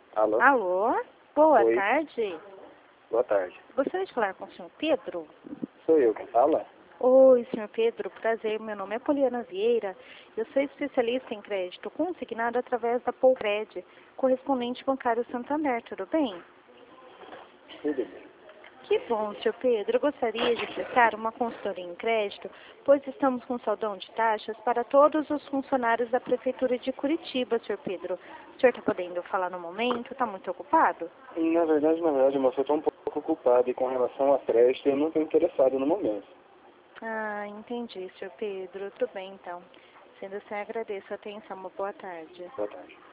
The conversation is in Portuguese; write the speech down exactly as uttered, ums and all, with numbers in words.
Alô? Alô? Boa Oi. tarde. Boa tarde. Gostaria de falar com o senhor Pedro? Sou eu quem fala? Oi, senhor Pedro. Prazer. Meu nome é Poliana Vieira. Eu sou especialista em crédito consignado através da Polcred, correspondente bancário Santander. Tudo bem? Tudo bem. Que bom, senhor Pedro. Eu gostaria de prestar uma consultoria em crédito, pois estamos com saldão de taxas para todos os funcionários da Prefeitura de Curitiba, senhor Pedro. O senhor está podendo falar no momento? Está muito ocupado? Na verdade, na verdade, moça, eu estou um pouco ocupado e com relação a crédito eu não estou interessado no momento. Ah, entendi, senhor Pedro. Tudo bem, então. Sendo assim, agradeço a atenção. Uma boa tarde. Boa tarde.